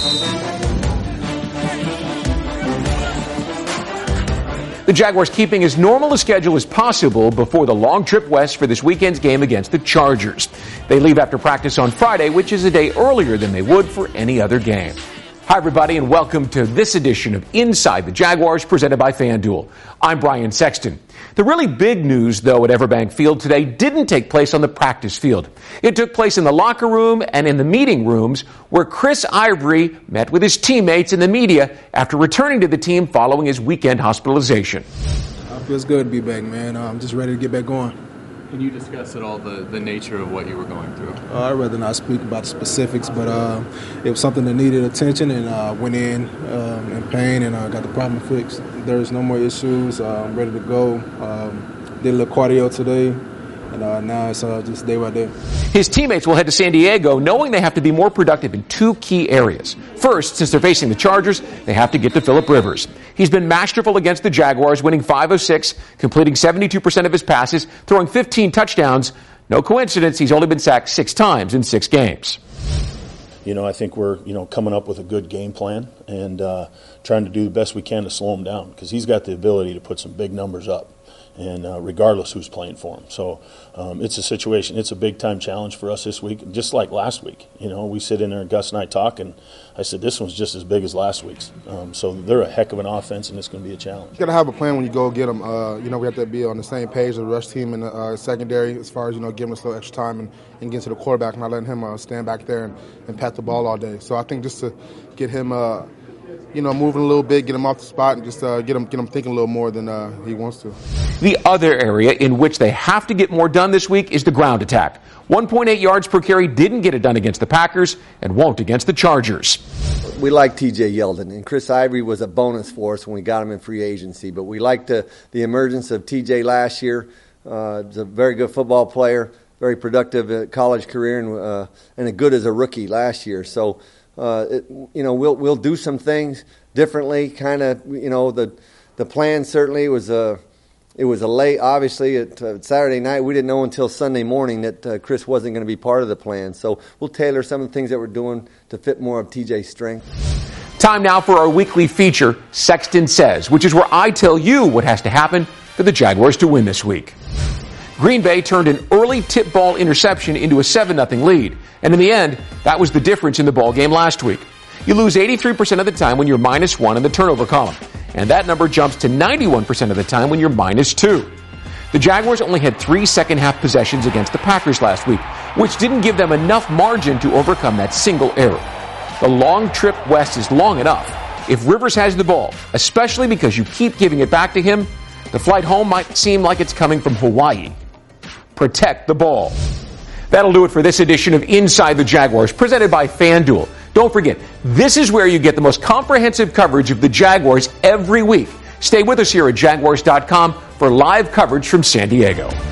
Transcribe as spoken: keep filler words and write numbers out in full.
The Jaguars keeping as normal a schedule as possible before the long trip west for this weekend's game against the Chargers. They leave after practice on Friday, which is a day earlier than they would for any other game. Hi, everybody, and welcome to this edition of Inside the Jaguars, presented by FanDuel. I'm Brian Sexton. The really big news, though, at Everbank Field today didn't take place on the practice field. It took place in the locker room and in the meeting rooms, where Chris Ivory met with his teammates and the media after returning to the team following his weekend hospitalization. It feels good to be back, man. I'm just ready to get back going. Can you discuss at all the, the nature of what you were going through? Uh, I'd rather not speak about the specifics, but uh, it was something that needed attention, and uh, went in um, in pain, and uh, got the problem fixed. There's no more issues. Uh, I'm ready to go. Um, did a little cardio today, and uh, now it's uh, just day by day. His teammates will head to San Diego knowing they have to be more productive in two key areas. First, since they're facing the Chargers, they have to get to Phillip Rivers. He's been masterful against the Jaguars, winning five of six, completing seventy-two percent of his passes, throwing fifteen touchdowns. No coincidence, he's only been sacked six times in six games. You know, I think we're, you know, coming up with a good game plan and uh, trying to do the best we can to slow him down, because he's got the ability to put some big numbers up, and uh, regardless who's playing for him. So um, it's a situation, it's a big-time challenge for us this week, just like last week. You know, we sit in there and Gus and I talk, and I said this one's just as big as last week's. Um, so they're a heck of an offense, and it's going to be a challenge. You got to have a plan when you go get them. Uh, you know, we have to be on the same page as the rush team and the uh, secondary as far as, you know, giving us a little extra time and, and getting to the quarterback, not letting him uh, stand back there and, and pat the ball all day. So I think just to get him uh, – you know, moving a little bit, get him off the spot, and just uh, get him get him thinking a little more than uh, he wants to. The other area in which they have to get more done this week is the ground attack. one point eight yards per carry didn't get it done against the Packers and won't against the Chargers. We like T J Yeldon, and Chris Ivory was a bonus for us when we got him in free agency. But we liked the, the emergence of T J last year. Uh, he's a very good football player, very productive college career, and uh, and as good as a rookie last year. So. Uh, it, you know, we'll we'll do some things differently. Kind of, you know, the the plan certainly was a it was a late. Obviously, at uh, Saturday night, we didn't know until Sunday morning that uh, Chris wasn't going to be part of the plan. So we'll tailor some of the things that we're doing to fit more of T J's strength. Time now for our weekly feature, Sexton Says, which is where I tell you what has to happen for the Jaguars to win this week. Green Bay turned an early tip ball interception into a seven nothing lead. And in the end, that was the difference in the ball game last week. You lose eighty-three percent of the time when you're minus one in the turnover column. And that number jumps to ninety-one percent of the time when you're minus two. The Jaguars only had three second-half possessions against the Packers last week, which didn't give them enough margin to overcome that single error. The long trip west is long enough. If Rivers has the ball, especially because you keep giving it back to him, the flight home might seem like it's coming from Hawaii. Protect the ball. That'll do it for this edition of Inside the Jaguars, presented by FanDuel. Don't forget, this is where you get the most comprehensive coverage of the Jaguars every week. Stay with us here at Jaguars dot com for live coverage from San Diego.